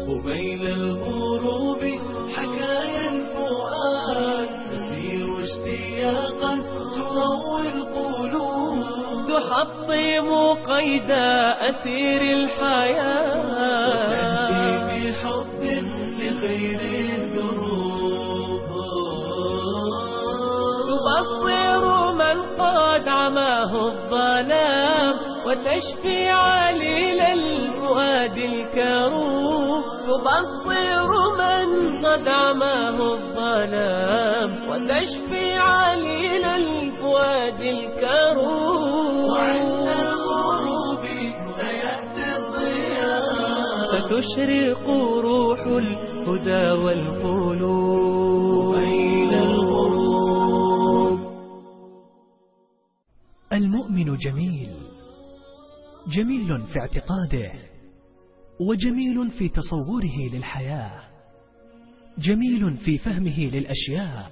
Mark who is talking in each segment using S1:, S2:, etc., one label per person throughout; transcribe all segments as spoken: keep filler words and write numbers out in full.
S1: قبيل الغروب حكايا الفؤاد تسير اشتياقا تروي القلوب تحطم قيد أسير الحياة وتهدي بحب لخير الدروب تبصر من قد عماه الظلام وتشفي عليل الفؤاد الكروب تبصر من قد عماه الظلام وتشفي عليل الفؤاد الكروب وعند الغروب سيأتي الضياء فتشرق روح الهدى والقلوب بين الغروب.
S2: المؤمن جميل، جميل في اعتقاده، وجميل في تصوره للحياة، جميل في فهمه للأشياء،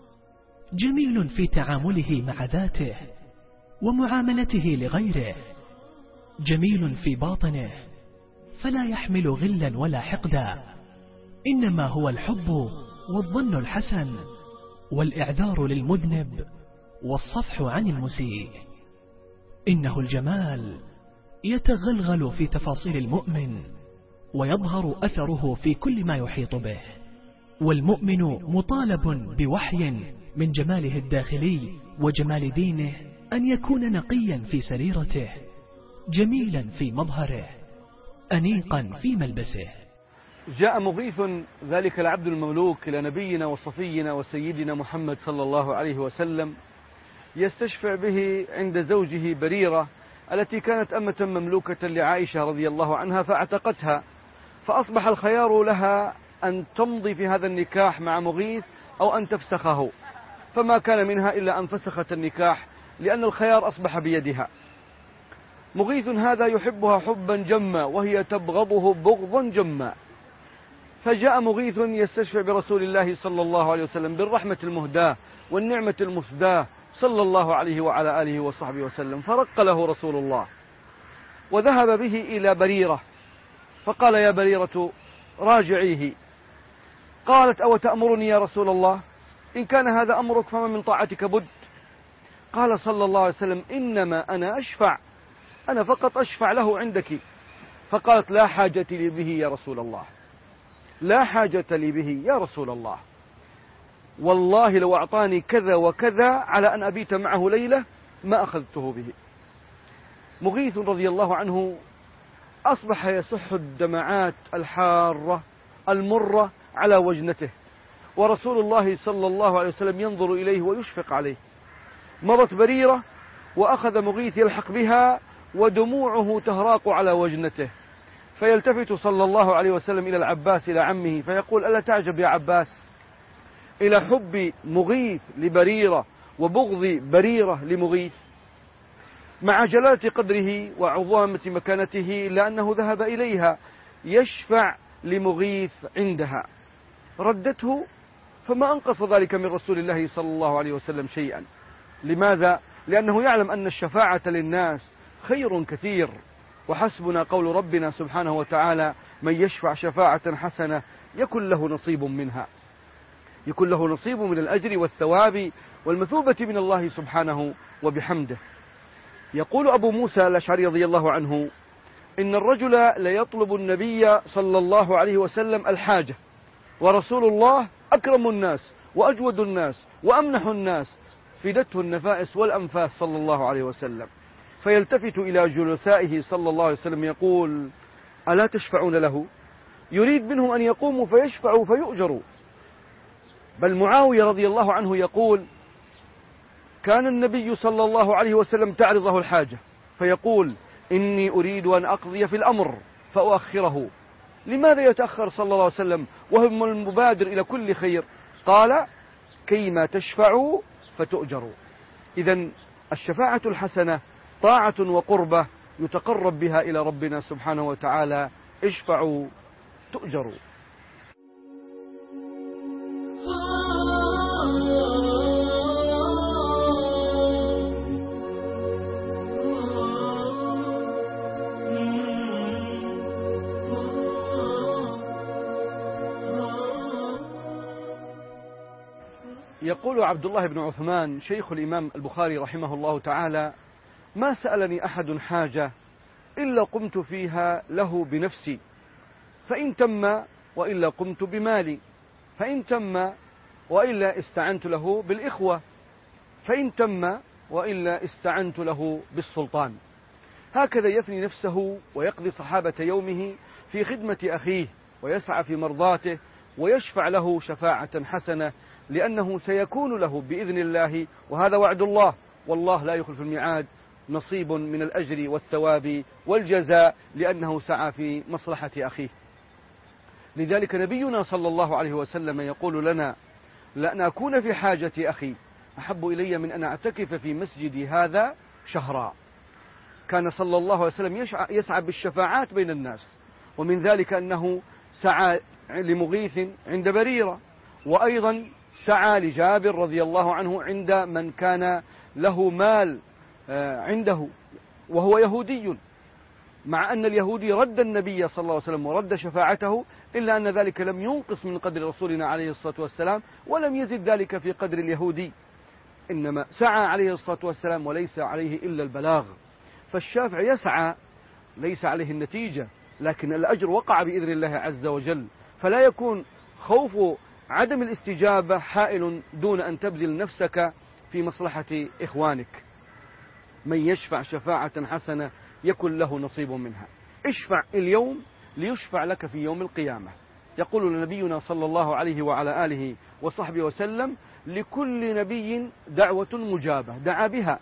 S2: جميل في تعامله مع ذاته ومعاملته لغيره، جميل في باطنه فلا يحمل غلا ولا حقدا، إنما هو الحب والظن الحسن والإعذار للمذنب والصفح عن المسيء. إنه الجمال يتغلغل في تفاصيل المؤمن ويظهر أثره في كل ما يحيط به، والمؤمن مطالب بوحي من جماله الداخلي وجمال دينه أن يكون نقيا في سريرته، جميلا في مظهره، أنيقا في ملبسه.
S3: جاء مغيث ذلك العبد المملوك إلى نبينا وصفينا وسيدنا محمد صلى الله عليه وسلم يستشفع به عند زوجه بريرة التي كانت أمة مملوكة لعائشة رضي الله عنها فاعتقتها، فأصبح الخيار لها أن تمضي في هذا النكاح مع مغيث أو أن تفسخه، فما كان منها إلا أن فسخت النكاح لأن الخيار أصبح بيدها. مغيث هذا يحبها حبا جما وهي تبغضه بغضا جما، فجاء مغيث يستشفع برسول الله صلى الله عليه وسلم بالرحمة المهداة والنعمة المسداة صلى الله عليه وعلى آله وصحبه وسلم، فرق له رسول الله وذهب به إلى بريرة فقال: يا بريرة راجعيه. قالت: أو تأمرني يا رسول الله؟ إن كان هذا أمرك فما من طاعتك بد. قال صلى الله عليه وسلم: إنما أنا أشفع، أنا فقط أشفع له عندك. فقالت: لا حاجة لي به يا رسول الله، لا حاجة لي به يا رسول الله، والله لو أعطاني كذا وكذا على أن أبيت معه ليلة ما أخذته به. مغيث رضي الله عنه أصبح يسح الدمعات الحارة المرة على وجنته، ورسول الله صلى الله عليه وسلم ينظر إليه ويشفق عليه. مرت بريرة وأخذ مغيث يلحق بها ودموعه تهراق على وجنته، فيلتفت صلى الله عليه وسلم إلى العباس إلى عمه فيقول: ألا تعجب يا عباس إلى حب مغيث لبريرة وبغض بريرة لمغيث؟ مع جلالة قدره وعظامة مكانته إلا أنه ذهب إليها يشفع لمغيث عندها. ردته، فما أنقص ذلك من رسول الله صلى الله عليه وسلم شيئا. لماذا؟ لأنه يعلم أن الشفاعة للناس خير كثير، وحسبنا قول ربنا سبحانه وتعالى: من يشفع شفاعة حسنة يكن له نصيب منها، يكن له نصيب من الأجر والثواب والمثوبة من الله سبحانه وبحمده. يقول أبو موسى الأشعري رضي الله عنه: إن الرجل ليطلب النبي صلى الله عليه وسلم الحاجة، ورسول الله أكرم الناس وأجود الناس وأمنح الناس، فدته النفائس والأنفاس صلى الله عليه وسلم، فيلتفت إلى جلسائه صلى الله عليه وسلم يقول: ألا تشفعون له؟ يريد منهم أن يقوموا فيشفعوا فيؤجروا. بل معاوية رضي الله عنه يقول: كان النبي صلى الله عليه وسلم تعرضه الحاجة فيقول: إني أريد أن أقضي في الأمر فأؤخره. لماذا يتأخر صلى الله عليه وسلم وهو المبادر إلى كل خير؟ قال: كيما تشفعوا فتؤجروا. إذن الشفاعة الحسنة طاعة وقربة يتقرب بها إلى ربنا سبحانه وتعالى. اشفعوا تؤجروا. يقول عبد الله بن عثمان شيخ الإمام البخاري رحمه الله تعالى: ما سألني أحد حاجة إلا قمت فيها له بنفسي، فإن تم وإلا قمت بمالي، فإن تم وإلا استعنت له بالإخوة، فإن تم وإلا استعنت له بالسلطان. هكذا يفني نفسه ويقضي صحابة يومه في خدمة أخيه، ويسعى في مرضاته، ويشفع له شفاعة حسنة، لأنه سيكون له بإذن الله، وهذا وعد الله، والله لا يخلف الميعاد، نصيب من الأجر والثواب والجزاء، لأنه سعى في مصلحة أخيه. لذلك نبينا صلى الله عليه وسلم يقول لنا: لأن أكون في حاجة أخي أحب إلي من أن أعتكف في مسجدي هذا شهرا. كان صلى الله عليه وسلم يسعى بالشفاعات بين الناس، ومن ذلك أنه سعى لمغيث عند بريرة، وأيضا سعى لجابر رضي الله عنه عند من كان له مال عنده وهو يهودي، مع أن اليهودي رد النبي صلى الله عليه وسلم ورد شفاعته، إلا أن ذلك لم ينقص من قدر رسولنا عليه الصلاة والسلام، ولم يزد ذلك في قدر اليهودي، إنما سعى عليه الصلاة والسلام وليس عليه إلا البلاغ. فالشافع يسعى ليس عليه النتيجة، لكن الأجر وقع بإذن الله عز وجل، فلا يكون خوف عدم الاستجابة حائل دون أن تبذل نفسك في مصلحة إخوانك. من يشفع شفاعة حسنة يكن له نصيب منها. اشفع اليوم ليشفع لك في يوم القيامة. يقول نبينا صلى الله عليه وعلى آله وصحبه وسلم: لكل نبي دعوة مجابة دعا بها،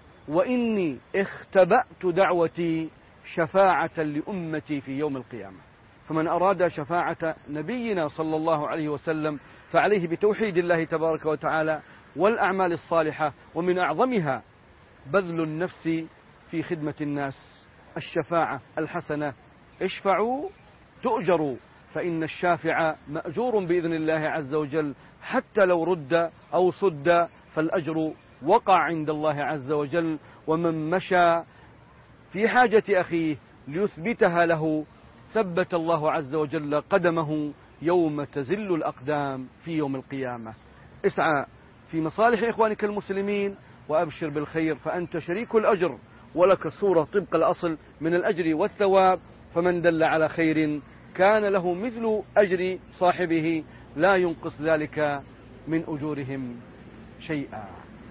S3: وإني اختبأت دعوتي شفاعة لأمتي في يوم القيامة. فمن أراد شفاعة نبينا صلى الله عليه وسلم فعليه بتوحيد الله تبارك وتعالى والأعمال الصالحة، ومن أعظمها بذل النفس في خدمة الناس. الشفاعة الحسنة: اشفعوا تؤجروا، فإن الشافع مأجور بإذن الله عز وجل، حتى لو رد أو صد فالأجر وقع عند الله عز وجل. ومن مشى في حاجة أخيه ليثبتها له ثبت الله عز وجل قدمه يوم تزل الأقدام في يوم القيامة. اسعى في مصالح إخوانك المسلمين وأبشر بالخير، فأنت شريك الأجر، ولك صورة طبق الأصل من الأجر والثواب. فمن دل على خير كان له مثل أجر صاحبه، لا ينقص ذلك من أجورهم شيئا.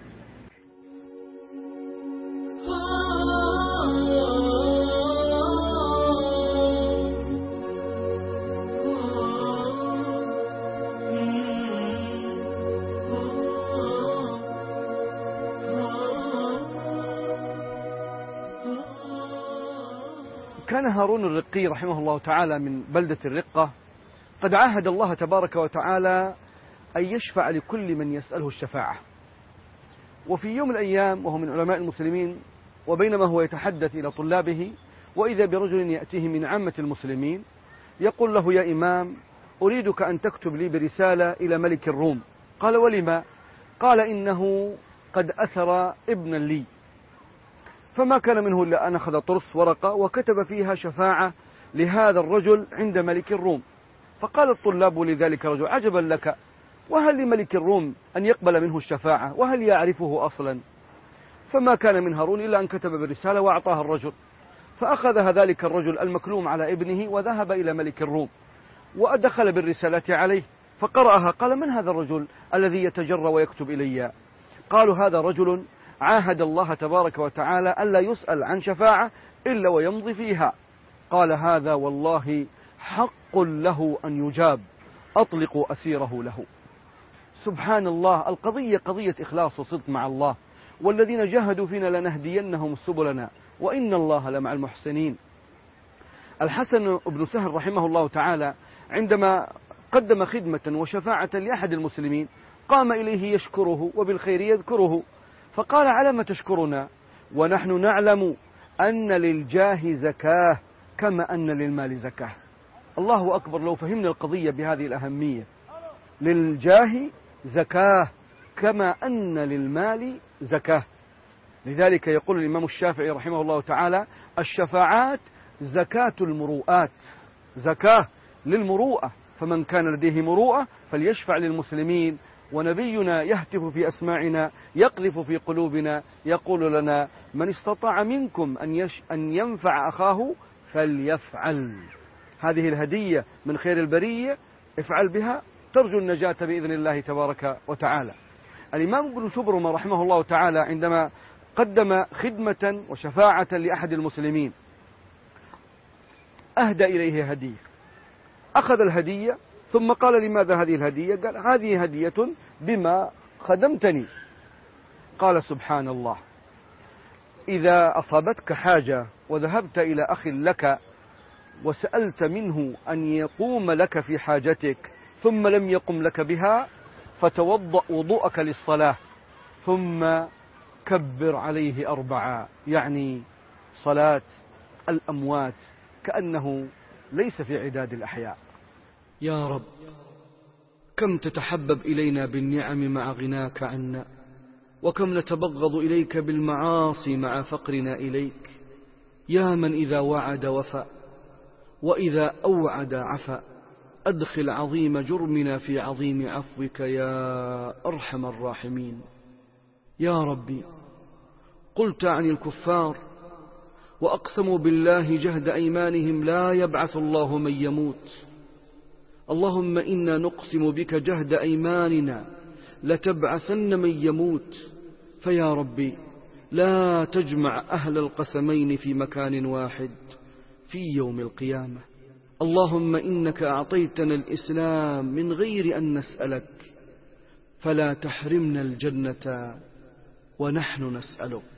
S3: كان هارون الرقي رحمه الله تعالى من بلدة الرقة قد عاهد الله تبارك وتعالى أن يشفع لكل من يسأله الشفاعة. وفي يوم من الأيام وهو من علماء المسلمين، وبينما هو يتحدث إلى طلابه، وإذا برجل يأتيه من عامة المسلمين يقول له: يا إمام، أريدك أن تكتب لي برسالة إلى ملك الروم. قال: ولما؟ قال: إنه قد أثر ابنا لي. فما كان منه إلا أن أخذ طرس ورقة وكتب فيها شفاعة لهذا الرجل عند ملك الروم. فقال الطلاب لذلك الرجل: عجبا لك، وهل لملك الروم أن يقبل منه الشفاعة؟ وهل يعرفه أصلا؟ فما كان من هارون إلا أن كتب بالرسالة وأعطاها الرجل. فأخذها ذلك الرجل المكلوم على ابنه وذهب إلى ملك الروم، ودخل بالرسالة عليه فقرأها. قال: من هذا الرجل الذي يتجرى ويكتب إلي؟ قالوا: هذا رجل عاهد الله تبارك وتعالى ألا يسأل عن شفاعة إلا ويمضي فيها. قال: هذا والله حق له أن يجاب، أطلقوا أسيره له. سبحان الله، القضية قضية إخلاص وصدق مع الله. والذين جاهدوا فينا لنهدينهم سبلنا وإن الله لمع المحسنين. الحسن بن سهل رحمه الله تعالى عندما قدم خدمة وشفاعة لأحد المسلمين قام إليه يشكره وبالخير يذكره، فقال: على ما تشكرنا ونحن نعلم أن للجاه زكاة كما أن للمال زكاة. الله أكبر لو فهمنا القضية بهذه الأهمية. للجاه زكاة كما أن للمال زكاة. لذلك يقول الإمام الشافعي رحمه الله تعالى: الشفاعات زكاة المروءات، زكاة للمروءة، فمن كان لديه مروءة فليشفع للمسلمين ونبينا يهتف في أسماعنا يقذف في قلوبنا يقول لنا: من استطاع منكم أن, يش أن ينفع أخاه فليفعل. هذه الهدية من خير البرية، افعل بها ترجو النجاة بإذن الله تبارك وتعالى. الإمام ابن شبرمة رحمه الله تعالى عندما قدم خدمة وشفاعة لأحد المسلمين أهدى إليه هدية، أخذ الهدية ثم قال: لماذا هذه الهدية؟ قال: هذه هدية بما خدمتني. قال: سبحان الله، إذا أصابتك حاجة وذهبت إلى أخ لك وسألت منه أن يقوم لك في حاجتك ثم لم يقم لك بها، فتوضأ وضوءك للصلاة ثم كبر عليه أربعة، يعني صلاة الأموات كأنه ليس في عداد الأحياء. يا رب، كم تتحبب إلينا بالنعم مع غناك عنا، وكم نتبغض إليك بالمعاصي مع فقرنا إليك. يا من إذا وعد وفى، وإذا أوعد عفا، أدخل عظيم جرمنا في عظيم عفوك يا أرحم الراحمين. يا ربي، قلت عن الكفار: وأقسموا بالله جهد أيمانهم لا يبعث الله من يموت. اللهم إنا نقسم بك جهد أيماننا لتبعثن من يموت، فيا ربي لا تجمع أهل القسمين في مكان واحد في يوم القيامة. اللهم إنك أعطيتنا الإسلام من غير أن نسألك، فلا تحرمنا الجنة ونحن نسألك.